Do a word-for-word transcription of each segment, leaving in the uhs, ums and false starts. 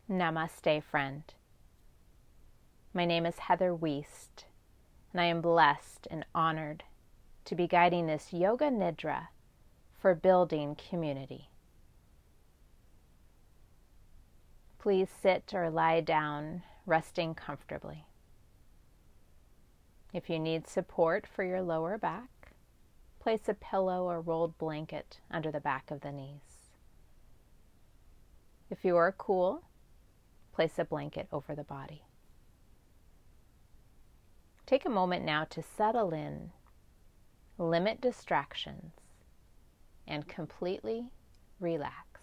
Namaste, friend. My name is Heather Wiest, and I am blessed and honored to be guiding this Yoga Nidra for building community. Please sit or lie down, resting comfortably. If you need support for your lower back, place a pillow or rolled blanket under the back of the knees. If you are cool, place a blanket over the body. Take a moment now to settle in, limit distractions, and completely relax.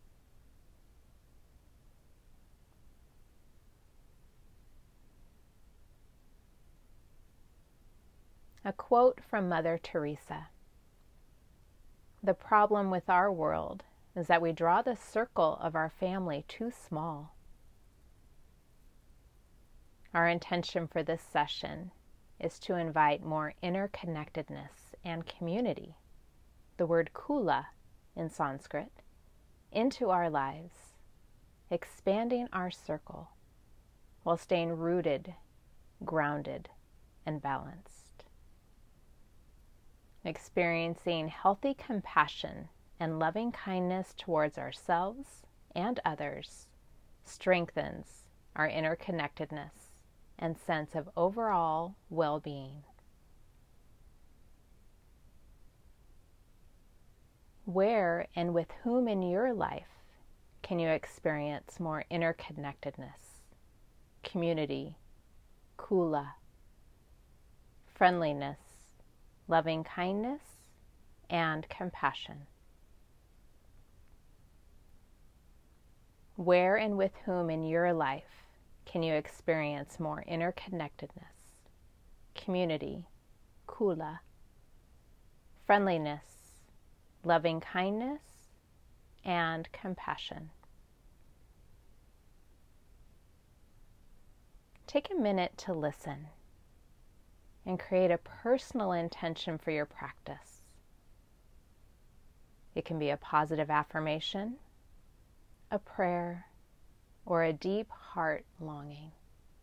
A quote from Mother Teresa. The problem with our world is that we draw the circle of our family too small. Our intention for this session is to invite more interconnectedness and community, the word kula in Sanskrit, into our lives, expanding our circle while staying rooted, grounded, and balanced. Experiencing healthy compassion and loving kindness towards ourselves and others strengthens our interconnectedness and sense of overall well-being. Where and with whom in your life can you experience more interconnectedness, community, kula, friendliness, loving kindness, and compassion? Where and with whom in your life can you experience more interconnectedness, community, kula, friendliness, loving kindness, and compassion? Take a minute to listen and create a personal intention for your practice. It can be a positive affirmation, a prayer, or a deep heart longing.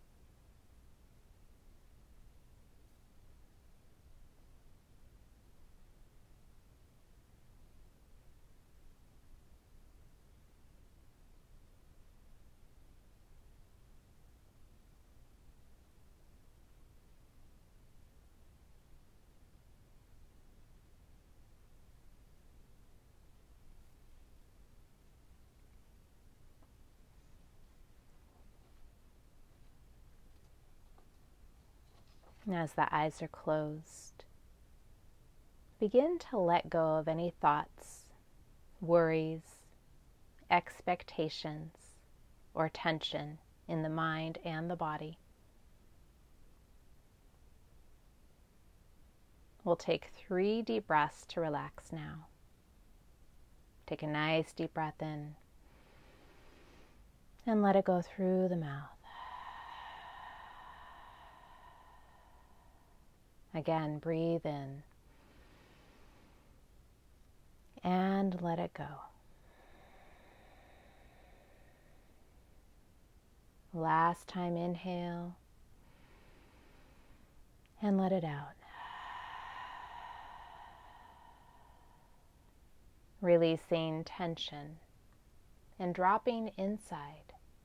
As the eyes are closed, begin to let go of any thoughts, worries, expectations, or tension in the mind and the body. We'll take three deep breaths to relax now. Take a nice deep breath in and let it go through the mouth. Again, breathe in and let it go. Last time, inhale and let it out. Releasing tension and dropping inside.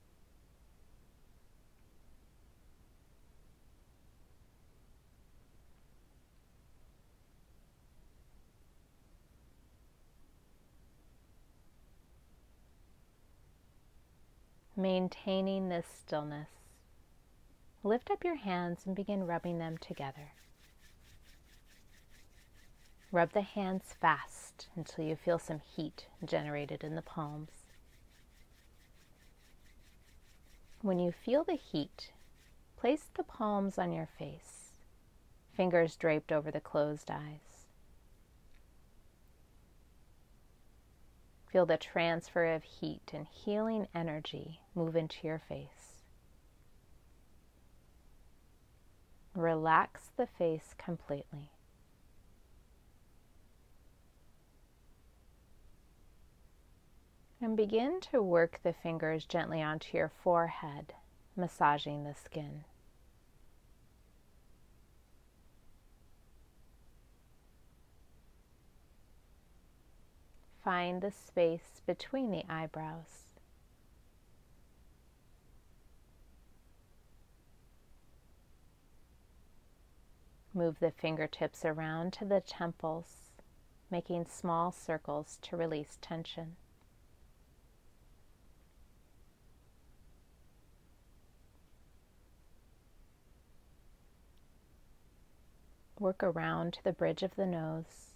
Maintaining this stillness, lift up your hands and begin rubbing them together. Rub the hands fast until you feel some heat generated in the palms. When you feel the heat, place the palms on your face, fingers draped over the closed eyes. Feel the transfer of heat and healing energy move into your face. Relax the face completely. And begin to work the fingers gently onto your forehead, massaging the skin. Find the space between the eyebrows. Move the fingertips around to the temples, making small circles to release tension. Work around to the bridge of the nose,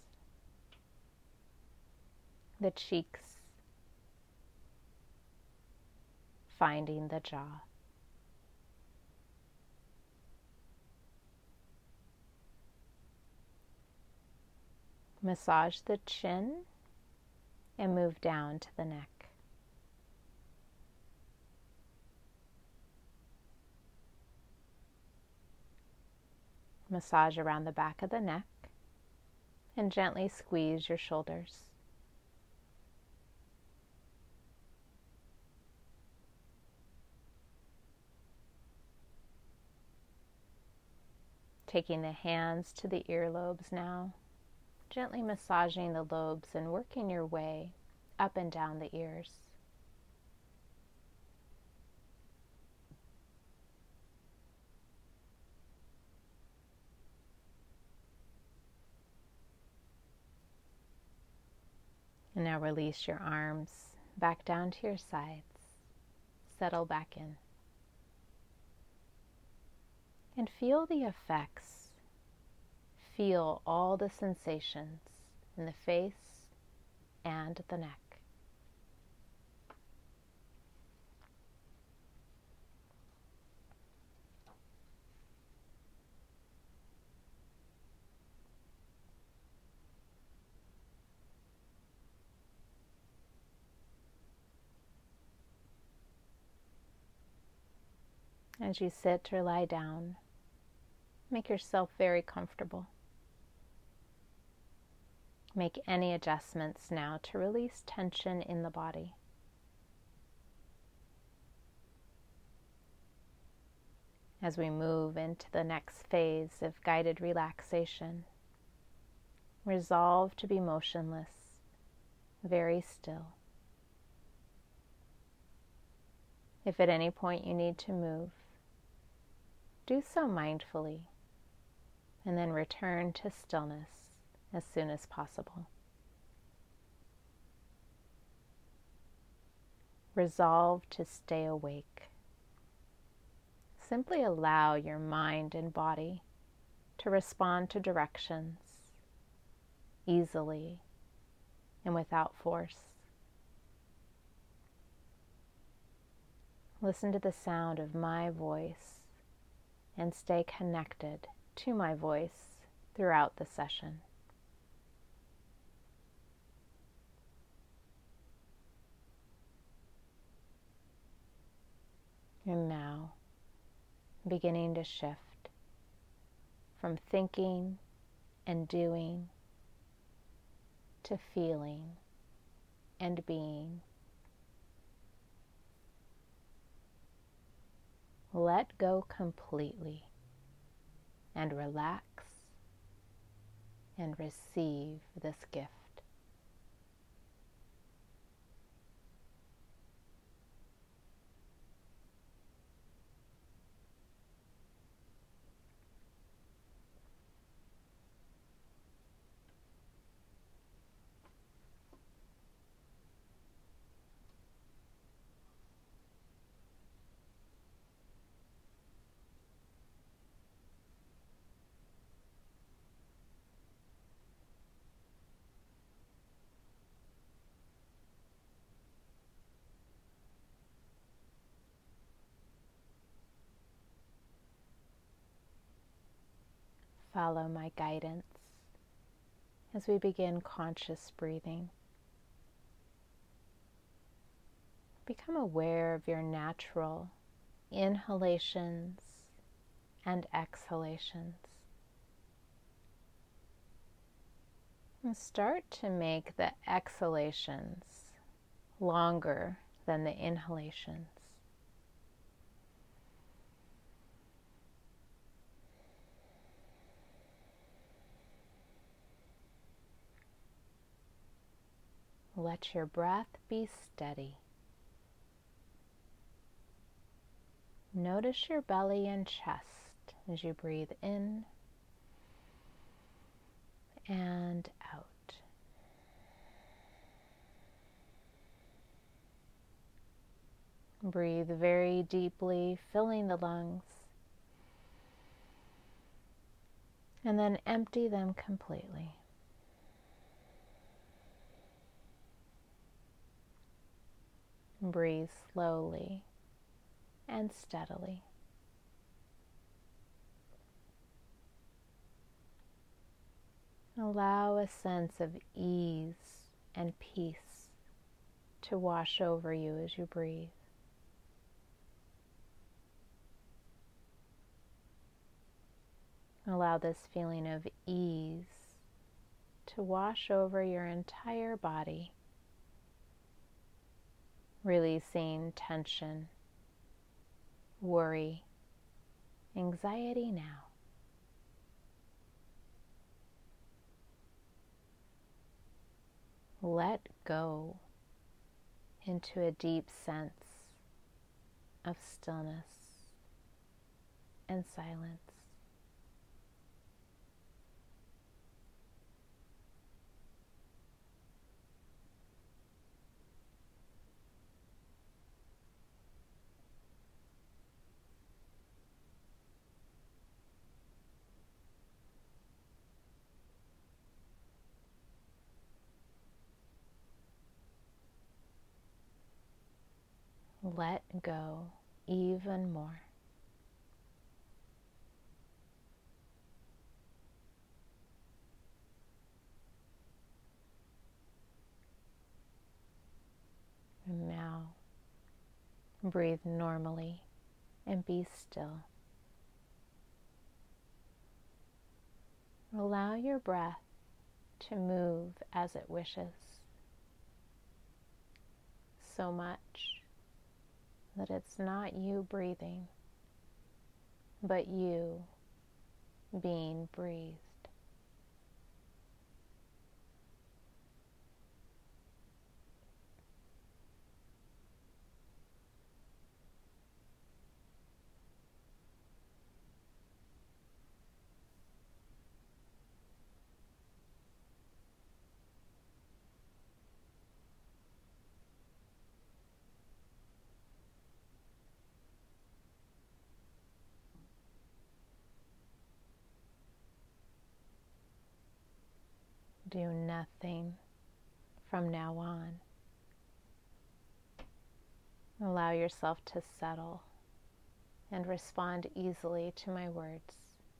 the cheeks, finding the jaw. Massage the chin and move down to the neck. Massage around the back of the neck and gently squeeze your shoulders. Taking the hands to the earlobes now, gently massaging the lobes and working your way up and down the ears. And now release your arms back down to your sides. Settle back in. And feel the effects. Feel all the sensations in the face and the neck. As you sit or lie down, make yourself very comfortable. Make any adjustments now to release tension in the body. As we move into the next phase of guided relaxation, resolve to be motionless, very still. If at any point you need to move, do so mindfully, and then return to stillness as soon as possible. Resolve to stay awake. Simply allow your mind and body to respond to directions easily and without force. Listen to the sound of my voice and stay connected to my voice throughout the session. And now, beginning to shift from thinking and doing to feeling and being. Let go completely and relax and receive this gift. Follow my guidance as we begin conscious breathing. Become aware of your natural inhalations and exhalations. And start to make the exhalations longer than the inhalations. Let your breath be steady. Notice your belly and chest as you breathe in and out. Breathe very deeply, filling the lungs, and then empty them completely. Breathe slowly and steadily. Allow a sense of ease and peace to wash over you as you breathe. Allow this feeling of ease to wash over your entire body, releasing tension, worry, anxiety now. Let go into a deep sense of stillness and silence. Let go even more. And now, breathe normally and be still. Allow your breath to move as it wishes, so much that it's not you breathing, but you being breathed. Do nothing from now on. Allow yourself to settle and respond easily to my words.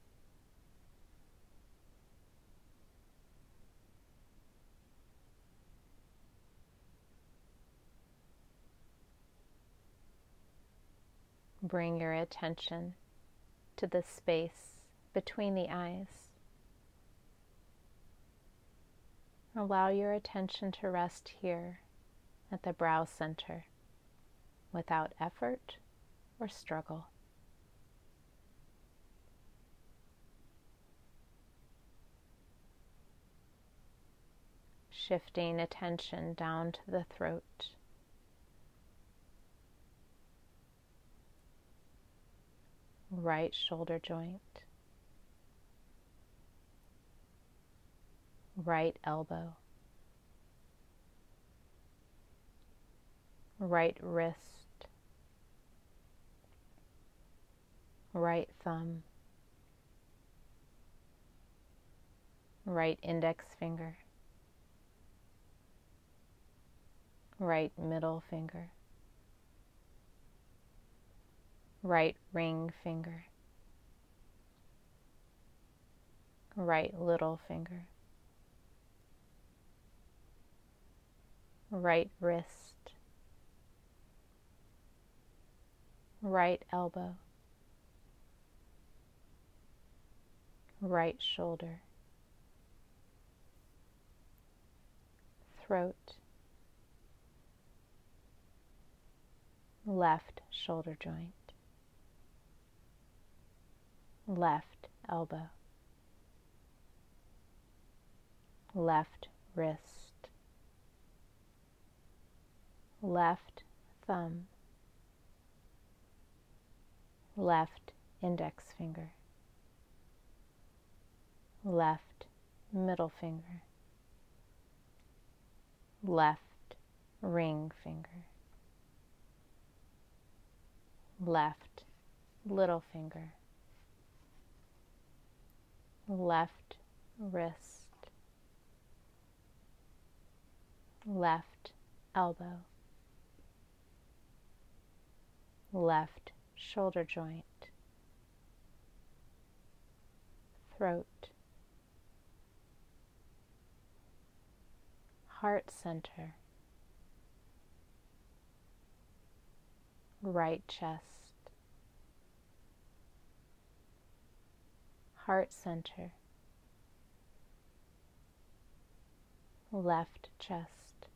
Bring your attention to the space between the eyes. Allow your attention to rest here at the brow center without effort or struggle. Shifting attention down to the throat. Right shoulder joint. Right elbow, right wrist, right thumb, right index finger, right middle finger, right ring finger, right little finger, right wrist, right elbow, right shoulder, throat, left shoulder joint, left elbow, left wrist, left thumb, left index finger, left middle finger, left ring finger, left little finger, left wrist, left elbow, left shoulder joint, throat, heart center, right chest, heart center, left chest,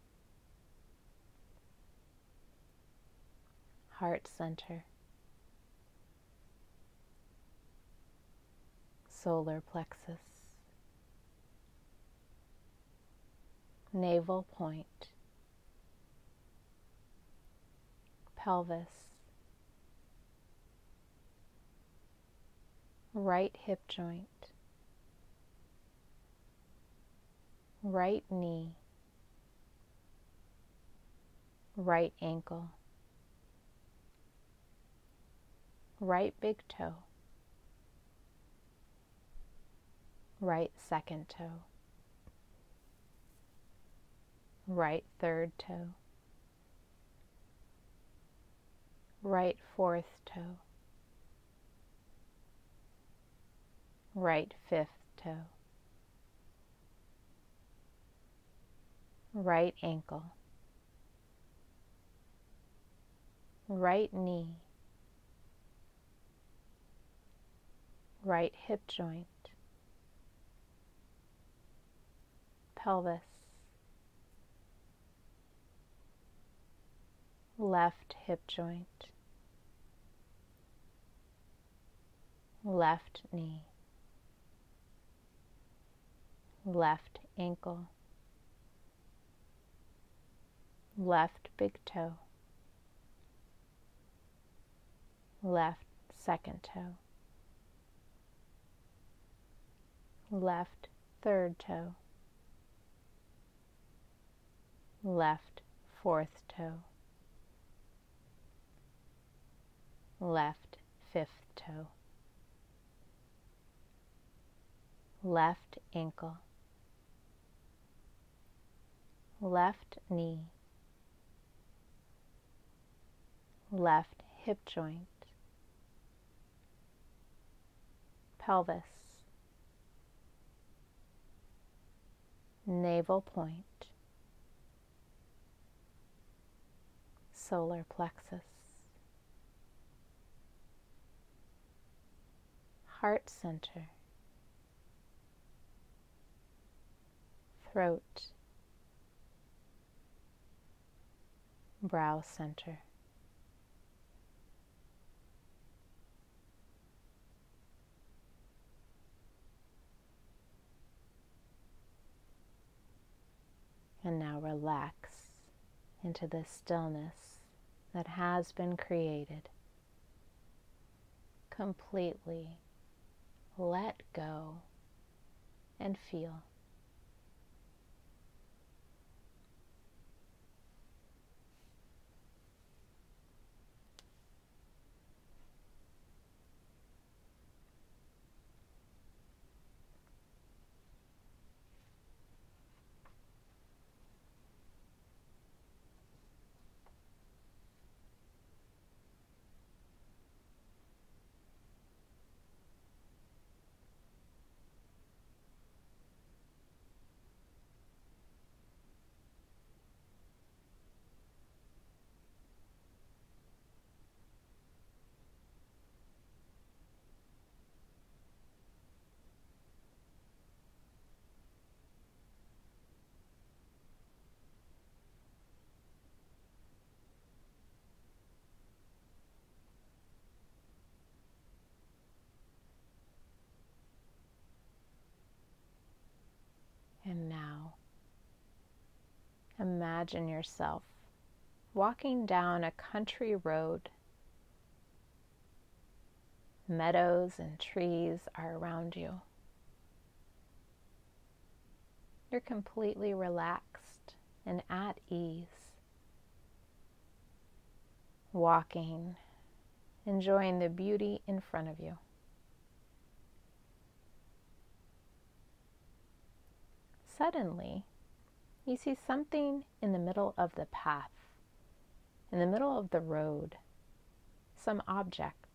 heart center, solar plexus, navel point, pelvis, right hip joint, right knee, right ankle, right big toe, right second toe, right third toe, right fourth toe, right fifth toe, right ankle, right knee, right hip joint, pelvis, left hip joint, left knee, left ankle, left big toe, left second toe, left third toe, left fourth toe, left fifth toe, left ankle, left knee, left hip joint, pelvis, navel point, solar plexus, heart center, throat, brow center, and now relax into the stillness that has been created. Completely let go and feel. imagine yourself walking down a country road. Meadows and trees are around you. You're completely relaxed and at ease, walking, enjoying the beauty in front of you. Suddenly, you see something in the middle of the path, in the middle of the road, some object.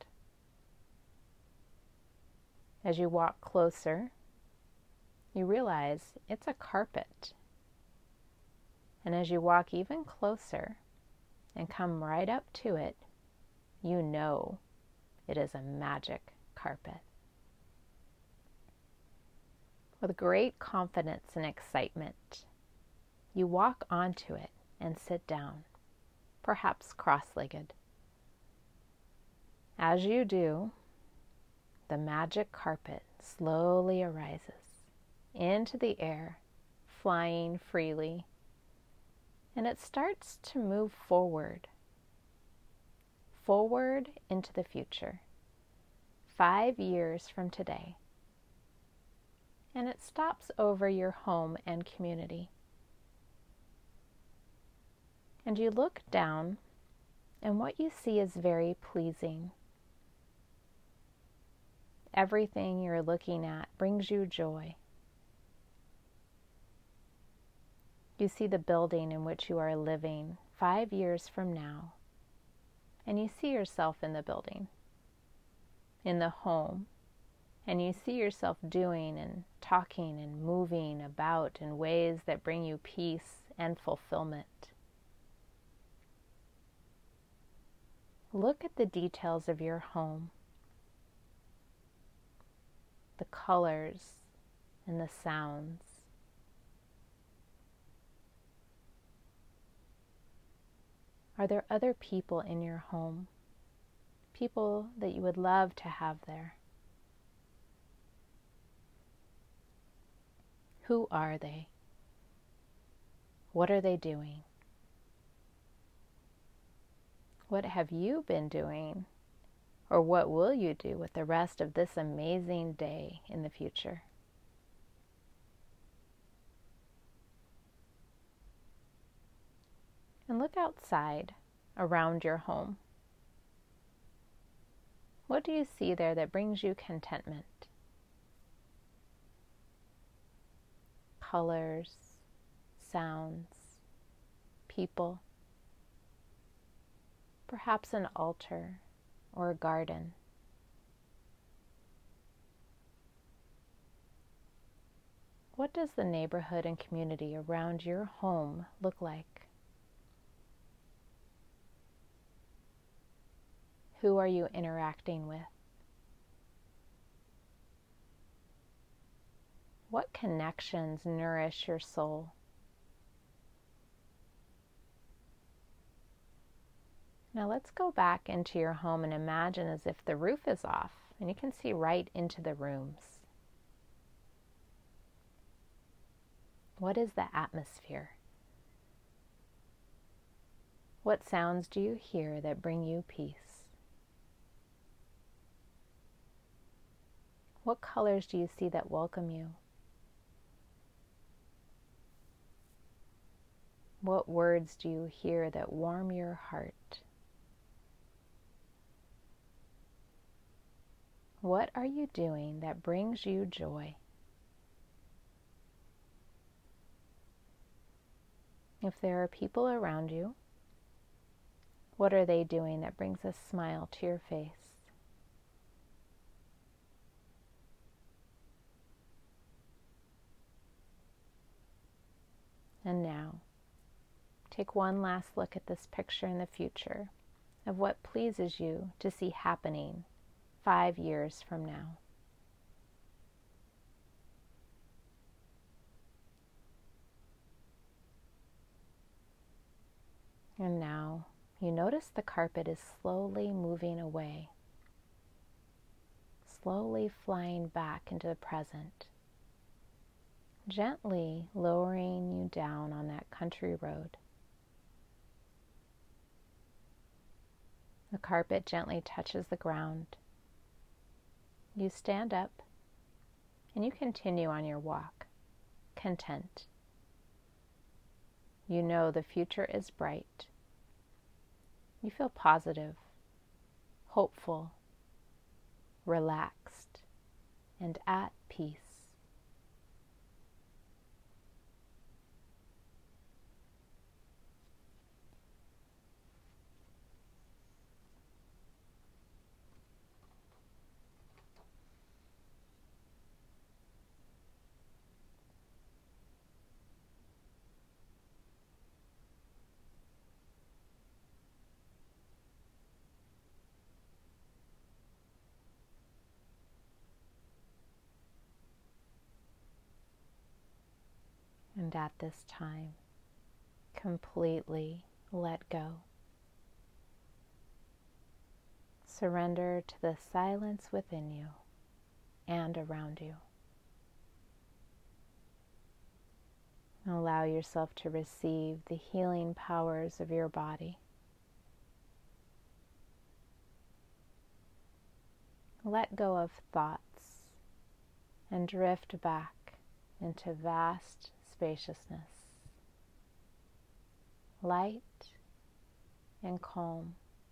As you walk closer, you realize it's a carpet. And as you walk even closer and come right up to it, you know it is a magic carpet. With great confidence and excitement, you walk onto it and sit down, perhaps cross-legged. As you do, the magic carpet slowly arises into the air, flying freely, and it starts to move forward, forward into the future, five years from today, and it stops over your home and community. And you look down, and what you see is very pleasing. Everything you're looking at brings you joy. You see the building in which you are living five years from now, and you see yourself in the building, in the home, and you see yourself doing and talking and moving about in ways that bring you peace and fulfillment. Look at the details of your home, the colors and the sounds. Are there other people in your home? People that you would love to have there? Who are they? What are they doing? What have you been doing? Or what will you do with the rest of this amazing day in the future? And look outside around your home. What do you see there that brings you contentment? Colors, sounds, people, perhaps an altar or a garden. What does the neighborhood and community around your home look like? Who are you interacting with? What connections nourish your soul? Now let's go back into your home and imagine as if the roof is off and you can see right into the rooms. What is the atmosphere? What sounds do you hear that bring you peace? What colors do you see that welcome you? What words do you hear that warm your heart? What are you doing that brings you joy? If there are people around you, what are they doing that brings a smile to your face? And now, take one last look at this picture in the future of what pleases you to see happening five years from now. And now, you notice the carpet is slowly moving away, slowly flying back into the present, gently lowering you down on that country road. The carpet gently touches the ground. You stand up and you continue on your walk, content. You know the future is bright. You feel positive, hopeful, relaxed, and at peace. And at this time, completely let go. Surrender to the silence within you and around you. Allow yourself to receive the healing powers of your body. Let go of thoughts and drift back into vast spaciousness, light and calm.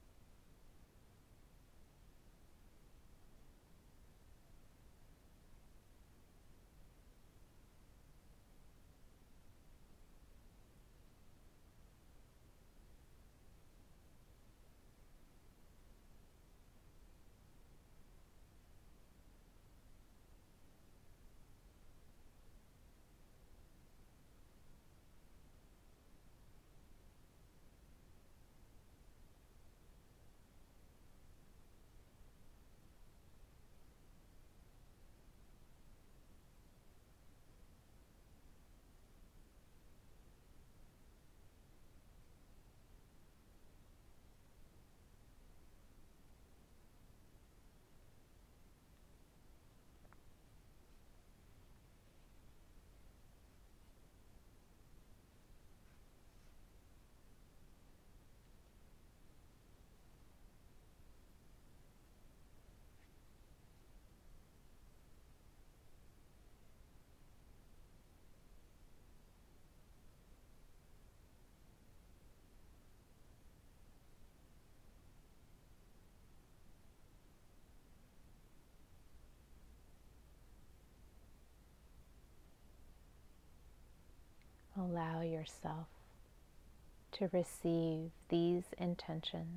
Allow yourself to receive these intentions.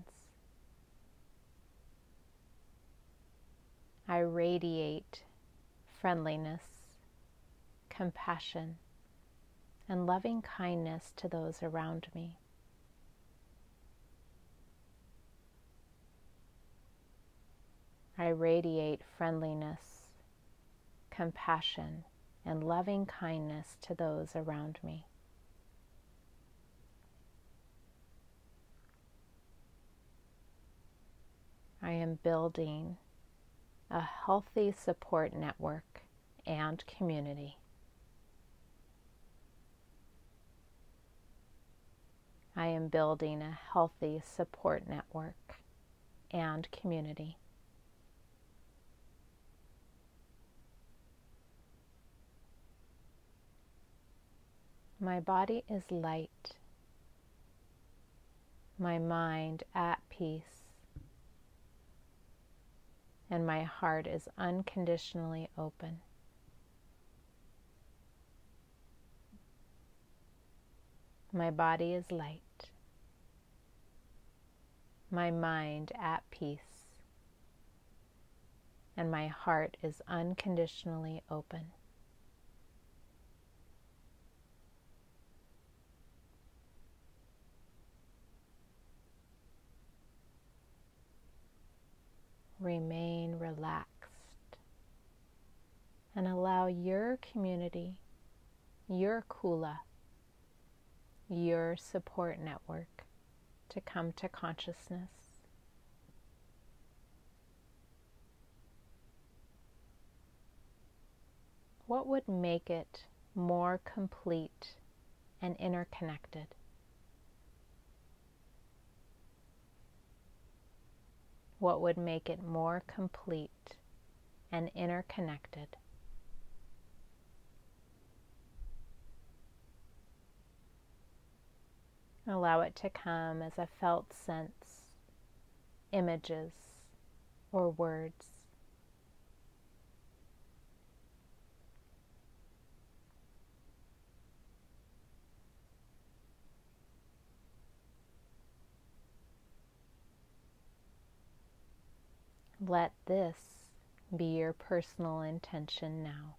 I radiate friendliness, compassion, and loving kindness to those around me. I radiate friendliness, compassion, and loving kindness to those around me. I am building a healthy support network and community. I am building a healthy support network and community. My body is light, my mind at peace, and my heart is unconditionally open. My body is light, my mind at peace, and my heart is unconditionally open. Remain relaxed and allow your community, your kula, your support network to come to consciousness. What would make it more complete and interconnected? what would make it more complete and interconnected. Allow it to come as a felt sense, images, or words. Let this be your personal intention now.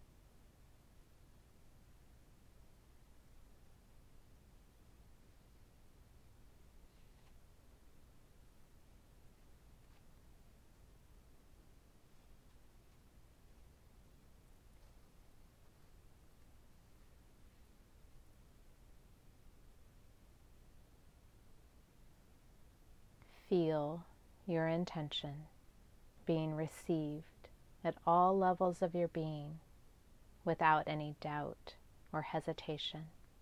Feel your intention being received at all levels of your being without any doubt or hesitation.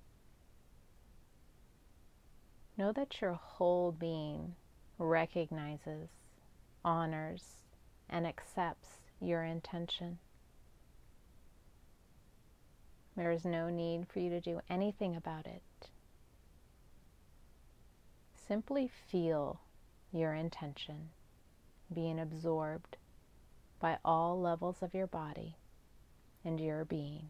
Know that your whole being recognizes, honors, and accepts your intention. There is no need for you to do anything about it. Simply feel your intention being absorbed by all levels of your body and your being.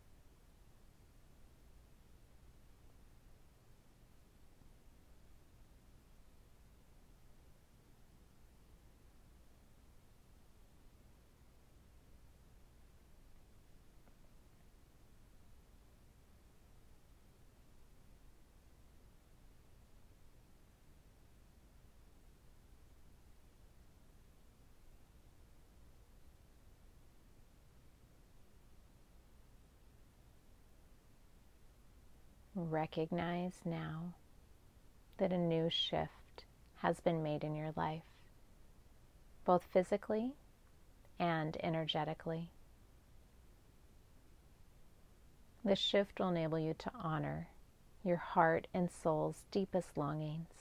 Recognize now that a new shift has been made in your life, both physically and energetically. This shift will enable you to honor your heart and soul's deepest longings.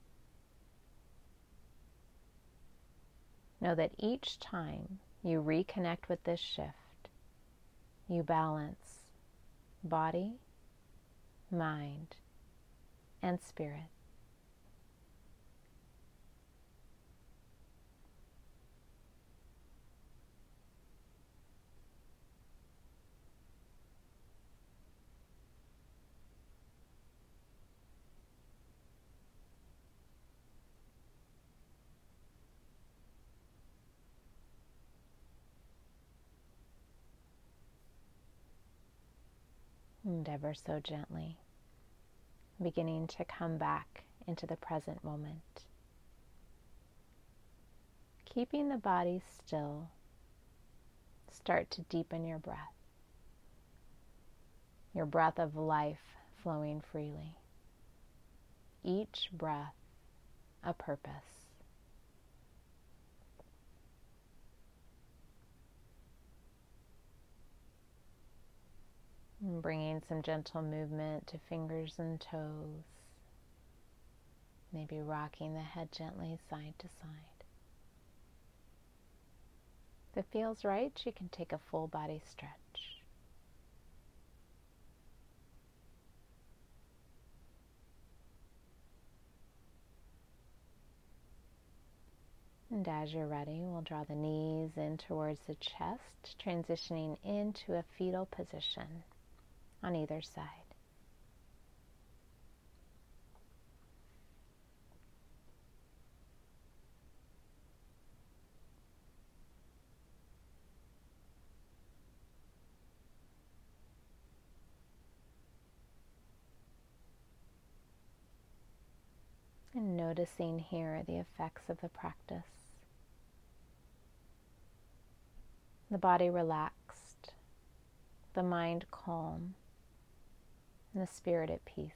Know that each time you reconnect with this shift, you balance body, mind, and spirit. And ever so gently, beginning to come back into the present moment. Keeping the body still, start to deepen your breath. Your breath of life flowing freely. Each breath a purpose. And bringing some gentle movement to fingers and toes. Maybe rocking the head gently side to side. If it feels right, you can take a full body stretch. And as you're ready, we'll draw the knees in towards the chest, transitioning into a fetal position on either side. And noticing here the effects of the practice. The body relaxed, the mind calm, and the spirit at peace.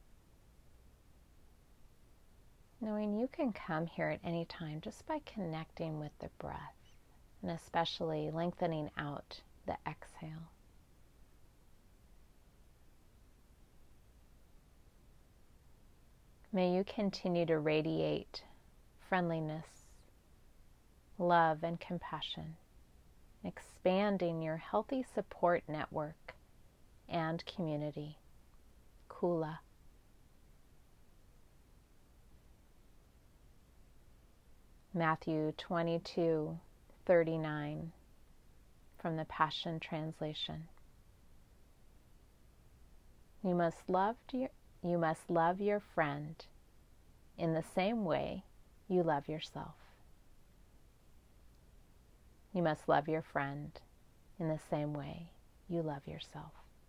Knowing you can come here at any time just by connecting with the breath, and especially lengthening out the exhale. May you continue to radiate friendliness, love, and compassion, expanding your healthy support network and community. Kula. Matthew twenty-two thirty-nine from the Passion Translation. You must love your, you must love your friend in the same way you love yourself. You must love your friend in the same way you love yourself.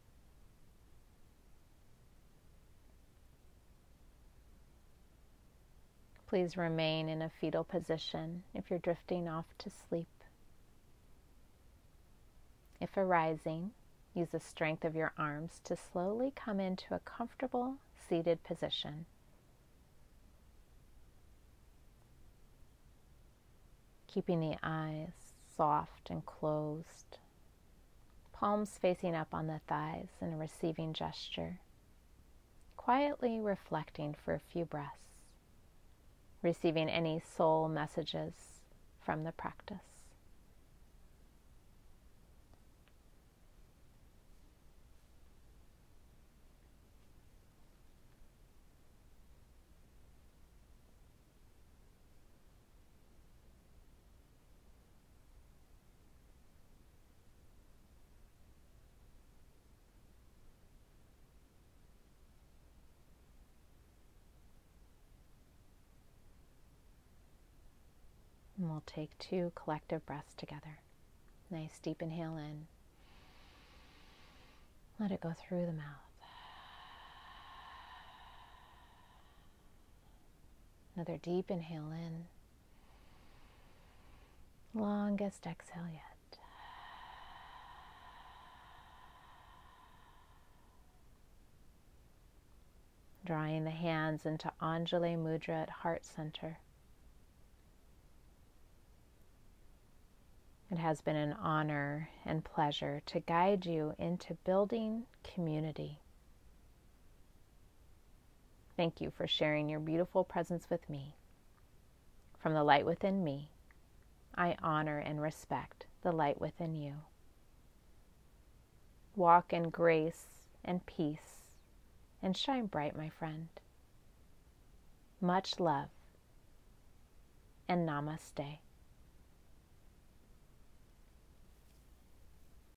Please remain in a fetal position if you're drifting off to sleep. If arising, use the strength of your arms to slowly come into a comfortable seated position. Keeping the eyes soft and closed, palms facing up on the thighs in a receiving gesture, quietly reflecting for a few breaths, receiving any soul messages from the practice. And we'll take two collective breaths together. Nice deep inhale in. Let it go through the mouth. Another deep inhale in. Longest exhale yet. Drawing the hands into Anjali Mudra at heart center. It has been an honor and pleasure to guide you into building community. Thank you for sharing your beautiful presence with me. From the light within me, I honor and respect the light within you. Walk in grace and peace and shine bright, my friend. Much love and namaste.